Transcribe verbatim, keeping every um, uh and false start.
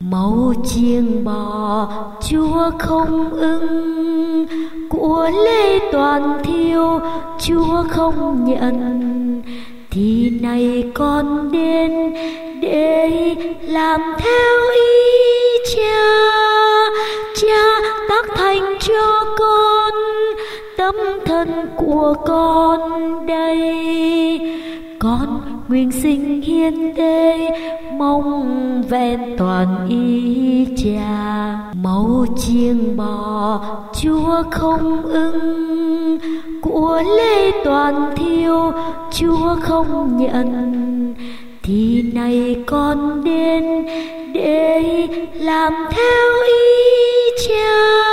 Màu chiêng bò Chúa không ưng, của lễ toàn thiêu Chúa không nhận. Thì này con đến để làm theo ý Cha. Cha tác thành cho con tấm thân của con đây. Con nguyện sinh hiến tế, mong vẹn toàn ý Cha. Màu chiêng bò Chúa không ưng, của lễ toàn thiêu Chúa không nhận. Thì này con đến để làm theo ý Cha.